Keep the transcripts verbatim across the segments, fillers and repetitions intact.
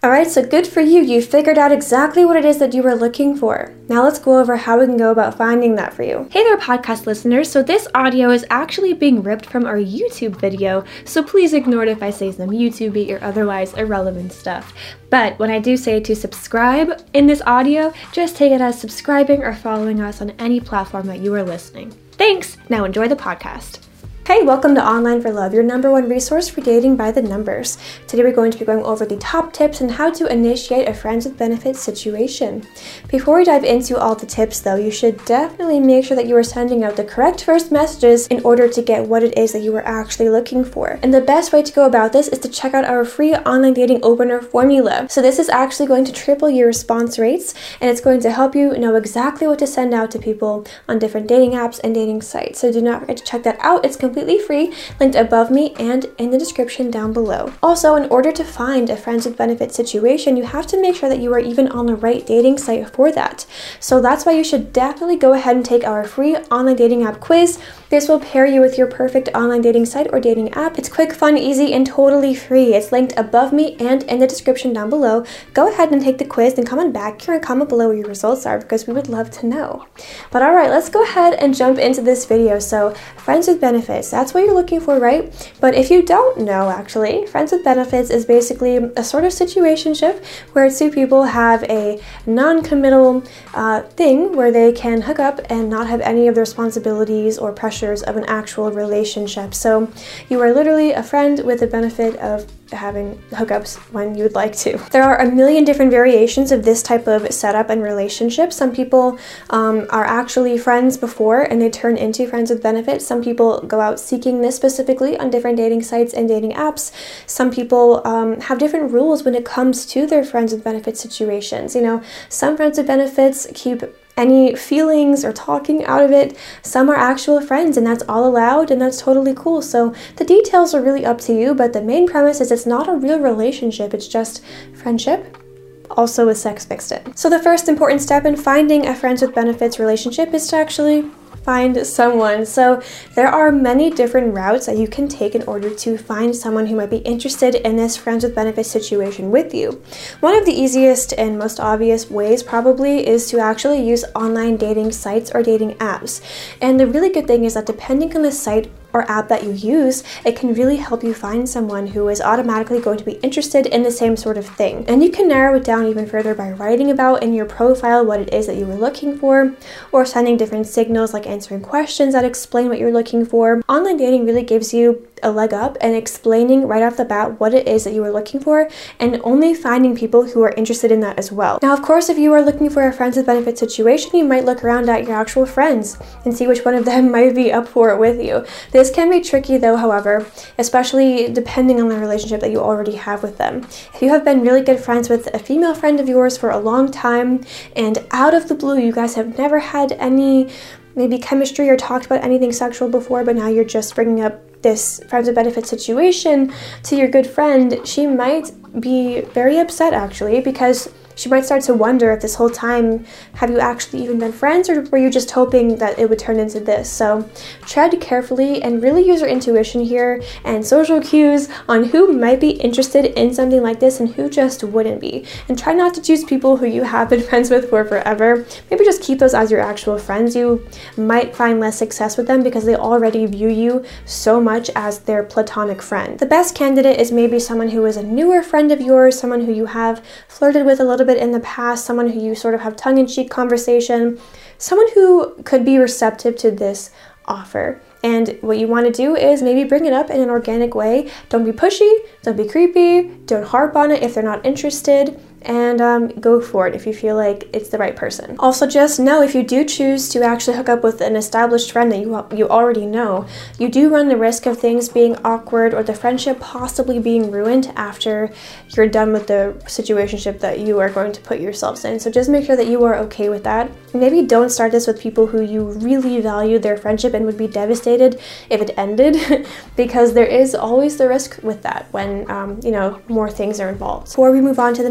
Alright, so good for you. You figured out exactly what it is that you were looking for. Now let's go over how we can go about finding that for you. Hey there, podcast listeners. So this audio is actually being ripped from our YouTube video, so please ignore it if I say some YouTube-y or otherwise irrelevant stuff. But when I do say to subscribe in this audio, just take it as subscribing or following us on any platform that you are listening. Thanks! Now enjoy the podcast. Hey, welcome to Online for Love, your number one resource for dating by the numbers. Today we're going to be going over the top tips on how to initiate a friends with benefits situation. Before we dive into all the tips though, you should definitely make sure that you are sending out the correct first messages in order to get what it is that you are actually looking for. And the best way to go about this is to check out our free online dating opener formula. So this is actually going to triple your response rates, and it's going to help you know exactly what to send out to people on different dating apps and dating sites. So do not forget to check that out. It's completely completely free, linked above me and in the description down below. Also, in order to find a friends with benefits situation, you have to make sure that you are even on the right dating site for that. So that's why you should definitely go ahead and take our free online dating app quiz. This will pair you with your perfect online dating site or dating app. It's quick, fun, easy, and totally free. It's linked above me and in the description down below. Go ahead and take the quiz and comment back here and comment below what your results are, because we would love to know. But alright, let's go ahead and jump into this video. So friends with benefits, that's what you're looking for, right? But if you don't know, actually, friends with benefits is basically a sort of situationship where two people have a non-committal uh, thing where they can hook up and not have any of the responsibilities or pressures of an actual relationship. So you are literally a friend with the benefit of having hookups when you would like to. There are a million different variations of this type of setup and relationship. Some people um, are actually friends before and they turn into friends with benefits. Some people go out seeking this specifically on different dating sites and dating apps. Some people um, have different rules when it comes to their friends with benefits situations. You know, some friends with benefits keep any feelings or talking out of it. Some are actual friends, and that's all allowed, and that's totally cool. So the details are really up to you, but the main premise is it's not a real relationship, it's just friendship, also with sex mixed in. So the first important step in finding a friends with benefits relationship is to actually find someone. So there are many different routes that you can take in order to find someone who might be interested in this friends with benefits situation with you. One of the easiest and most obvious ways probably is to actually use online dating sites or dating apps. And the really good thing is that depending on the site or app that you use, it can really help you find someone who is automatically going to be interested in the same sort of thing. And you can narrow it down even further by writing about in your profile what it is that you were looking for, or sending different signals like answering questions that explain what you're looking for. Online dating really gives you a leg up and explaining right off the bat what it is that you were looking for, and only finding people who are interested in that as well. Now, of course, if you are looking for a friends with benefits situation, you might look around at your actual friends and see which one of them might be up for it with you. This can be tricky though, however, especially depending on the relationship that you already have with them. If you have been really good friends with a female friend of yours for a long time, and out of the blue you guys have never had any maybe chemistry or talked about anything sexual before, but now you're just bringing up this friends with benefits situation to your good friend, she might be very upset actually, because she might start to wonder if this whole time, have you actually even been friends, or were you just hoping that it would turn into this? So tread carefully and really use your intuition here and social cues on who might be interested in something like this and who just wouldn't be. And try not to choose people who you have been friends with for forever. Maybe just keep those as your actual friends. You might find less success with them because they already view you so much as their platonic friend. The best candidate is maybe someone who is a newer friend of yours, someone who you have flirted with a little bit in the past, someone who you sort of have tongue-in-cheek conversation, someone who could be receptive to this offer. And what you want to do is maybe bring it up in an organic way. Don't be pushy, don't be creepy, don't harp on it if they're not interested, and um, go for it if you feel like it's the right person. Also, just know if you do choose to actually hook up with an established friend that you you already know, you do run the risk of things being awkward or the friendship possibly being ruined after you're done with the situationship that you are going to put yourselves in. So just make sure that you are okay with that. Maybe don't start this with people who you really value their friendship and would be devastated if it ended, because there is always the risk with that when um, you know, more things are involved. Before we move on to the next tip,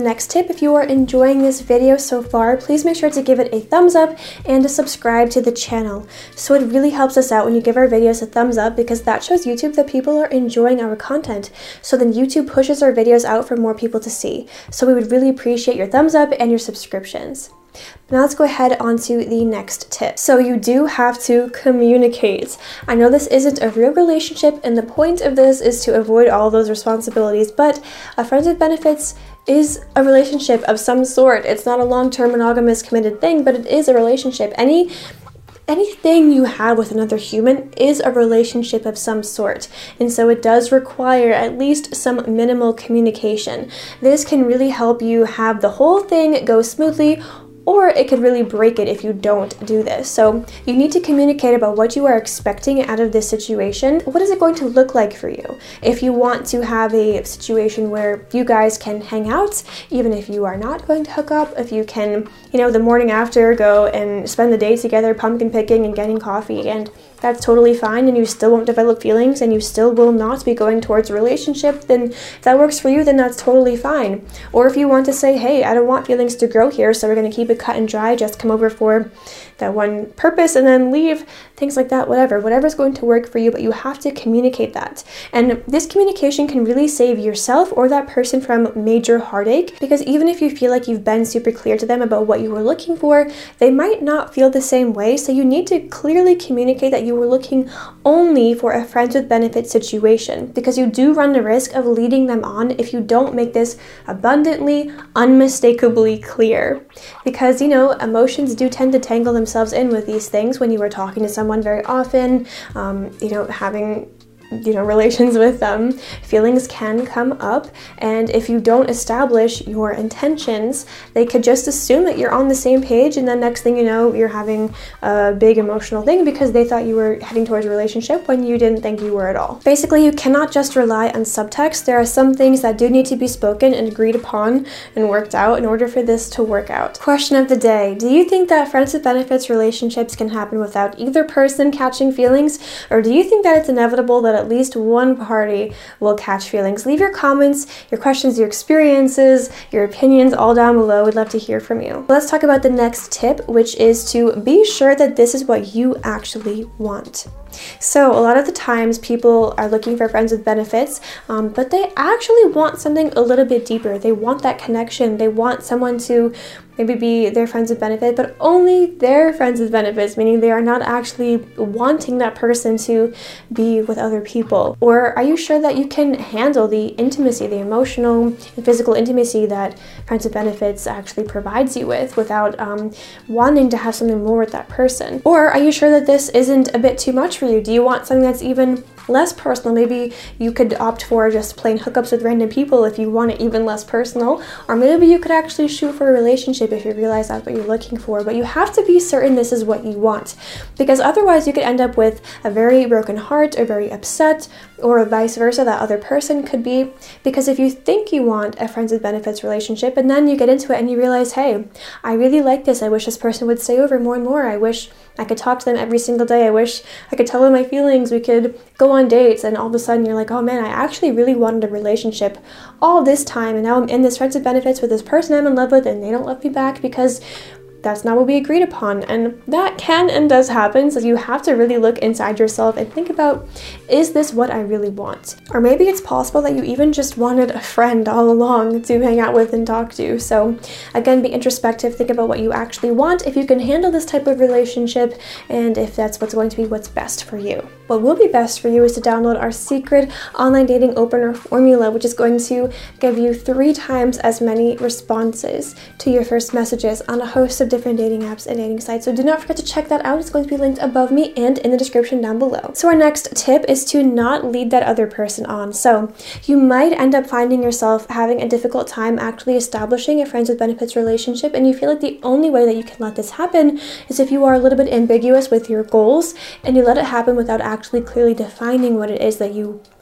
tip, if you are enjoying this video so far, please make sure to give it a thumbs up and to subscribe to the channel. So it really helps us out when you give our videos a thumbs up, because that shows YouTube that people are enjoying our content. So then YouTube pushes our videos out for more people to see. So we would really appreciate your thumbs up and your subscriptions. Now let's go ahead on to the next tip. So you do have to communicate. I know this isn't a real relationship, and the point of this is to avoid all those responsibilities, but a friends with benefits is a relationship of some sort. It's not a long-term monogamous committed thing, but it is a relationship. Any Anything you have with another human is a relationship of some sort, and so it does require at least some minimal communication. This can really help you have the whole thing go smoothly, or it could really break it if you don't do this. So you need to communicate about what you are expecting out of this situation. What is it going to look like for you? If you want to have a situation where you guys can hang out, even if you are not going to hook up, if you can, you know, the morning after go and spend the day together pumpkin picking and getting coffee, and that's totally fine, and you still won't develop feelings and you still will not be going towards a relationship, then if that works for you, then that's totally fine. Or if you want to say, hey, I don't want feelings to grow here, so we're going to keep it cut and dry, just come over for that one purpose and then leave, things like that, whatever. Whatever's going to work for you, but you have to communicate that. And this communication can really save yourself or that person from major heartache, because even if you feel like you've been super clear to them about what you were looking for, they might not feel the same way. So you need to clearly communicate that you were looking only for a friends with benefits situation, because you do run the risk of leading them on if you don't make this abundantly, unmistakably clear. Because, you know, emotions do tend to tangle themselves in with these things when you are talking to someone very often, um, you know, having you know, relations with them. Feelings can come up, and if you don't establish your intentions, they could just assume that you're on the same page, and then next thing you know, you're having a big emotional thing because they thought you were heading towards a relationship when you didn't think you were at all. Basically, you cannot just rely on subtext. There are some things that do need to be spoken and agreed upon and worked out in order for this to work out. Question of the day: do you think that friends with benefits relationships can happen without either person catching feelings, or do you think that it's inevitable that at least one party will catch feelings? Leave your comments, your questions, your experiences, your opinions all down below. We'd love to hear from you. Let's talk about the next tip, which is to be sure that this is what you actually want. So a lot of the times people are looking for friends with benefits, um, but they actually want something a little bit deeper. They want that connection. They want someone to maybe be their friends with benefit, but only their friends with benefits, meaning they are not actually wanting that person to be with other people. Or are you sure that you can handle the intimacy, the emotional and physical intimacy that friends with benefits actually provides you with without um, wanting to have something more with that person? Or are you sure that this isn't a bit too much for you? Do you want something that's even less personal? Maybe you could opt for just plain hookups with random people if you want it even less personal, or maybe you could actually shoot for a relationship if you realize that's what you're looking for. But you have to be certain this is what you want, because otherwise you could end up with a very broken heart or very upset, or vice versa, that other person could be. Because if you think you want a friends with benefits relationship and then you get into it and you realize, hey, I really like this, I wish this person would stay over more and more, I wish I could talk to them every single day, I wish I could tell them my feelings, we could go on dates, and all of a sudden you're like, oh man, I actually really wanted a relationship all this time, and now I'm in this friends with benefits with this person I'm in love with, and they don't love me back because that's not what we agreed upon. And that can and does happen, so you have to really look inside yourself and think about, is this what I really want? Or maybe it's possible that you even just wanted a friend all along to hang out with and talk to. So again, be introspective, think about what you actually want, if you can handle this type of relationship, and if that's what's going to be what's best for you. What will be best for you is to download our secret online dating opener formula, which is going to give you three times as many responses to your first messages on a host of different dating apps and dating sites. So do not forget to check that out. It's going to be linked above me and in the description down below. So our next tip is to not lead that other person on. So you might end up finding yourself having a difficult time actually establishing a friends with benefits relationship, and you feel like the only way that you can let this happen is if you are a little bit ambiguous with your goals and you let it happen without actually clearly defining what it is that you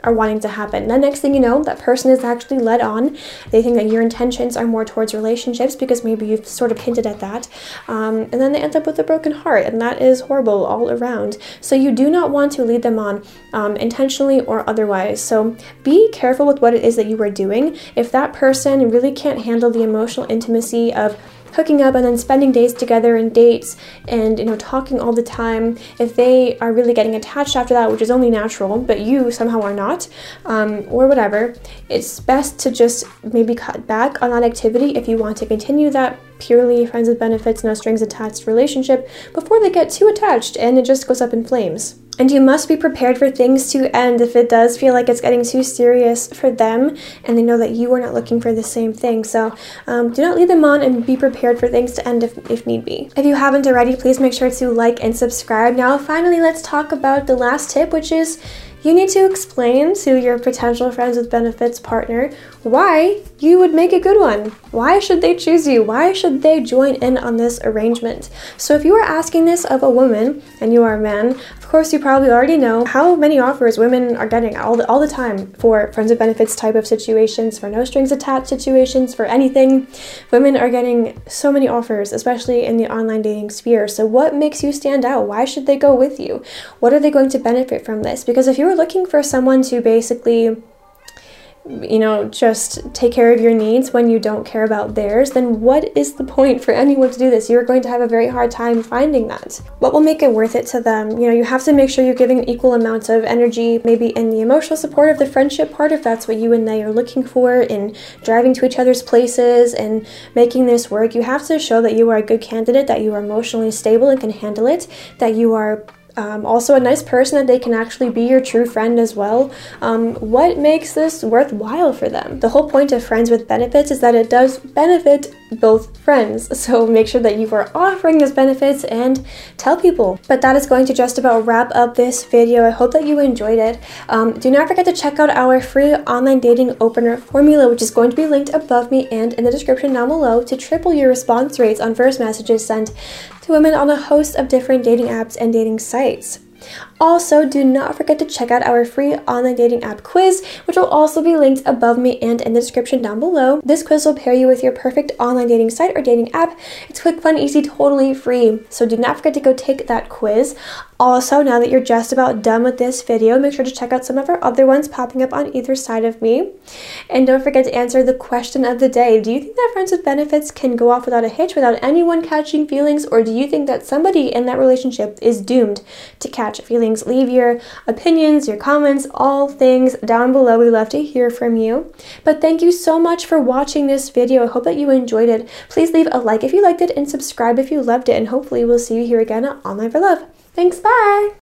are wanting to happen. The next thing you know, that person is actually led on. They think that your intentions are more towards relationships because maybe you've sort of hinted at that. Um, and then they end up with a broken heart, and that is horrible all around. So you do not want to lead them on um, intentionally or otherwise. So be careful with what it is that you are doing. If that person really can't handle the emotional intimacy of hooking up and then spending days together and dates and, you know, talking all the time, if they are really getting attached after that, which is only natural, but you somehow are not, um, or whatever, it's best to just maybe cut back on that activity if you want to continue that purely friends with benefits, no strings attached relationship before they get too attached and it just goes up in flames. And you must be prepared for things to end if it does feel like it's getting too serious for them and they know that you are not looking for the same thing. So um, do not lead them on, and be prepared for things to end if, if need be. If you haven't already, please make sure to like and subscribe. Now, finally, let's talk about the last tip, which is you need to explain to your potential friends with benefits partner why you would make a good one. Why should they choose you? Why should they join in on this arrangement? So if you are asking this of a woman and you are a man, of course you probably already know how many offers women are getting all the, all the time for friends with benefits type of situations, for no strings attached situations, for anything. Women are getting so many offers, especially in the online dating sphere. So what makes you stand out? Why should they go with you? What are they going to benefit from this? Because if you were looking for someone to basically, you know, just take care of your needs when you don't care about theirs, then what is the point for anyone to do this? You're going to have a very hard time finding that. What will make it worth it to them? You know, you have to make sure you're giving equal amounts of energy, maybe in the emotional support of the friendship part, if that's what you and they are looking for, in driving to each other's places and making this work. You have to show that you are a good candidate, that you are emotionally stable and can handle it, that you are Um, also a nice person, that they can actually be your true friend as well. Um, what makes this worthwhile for them? The whole point of friends with benefits is that it does benefit both friends. So make sure that you are offering those benefits and tell people. But that is going to just about wrap up this video. I hope that you enjoyed it. Um, do not forget to check out our free online dating opener formula, which is going to be linked above me and in the description down below, to triple your response rates on first messages sent to women on a host of different dating apps and dating sites. Also, do not forget to check out our free online dating app quiz, which will also be linked above me and in the description down below. This quiz will pair you with your perfect online dating site or dating app. It's quick, fun, easy, totally free. So do not forget to go take that quiz. Also, now that you're just about done with this video, make sure to check out some of our other ones popping up on either side of me. And don't forget to answer the question of the day. Do you think that friends with benefits can go off without a hitch, without anyone catching feelings? Or do you think that somebody in that relationship is doomed to catch feelings? Leave your opinions, your comments, all things down below. We love to hear from you. But thank you so much for watching this video. I hope that you enjoyed it. Please leave a like if you liked it and subscribe if you loved it. And hopefully we'll see you here again at Online for Love. Thanks, bye!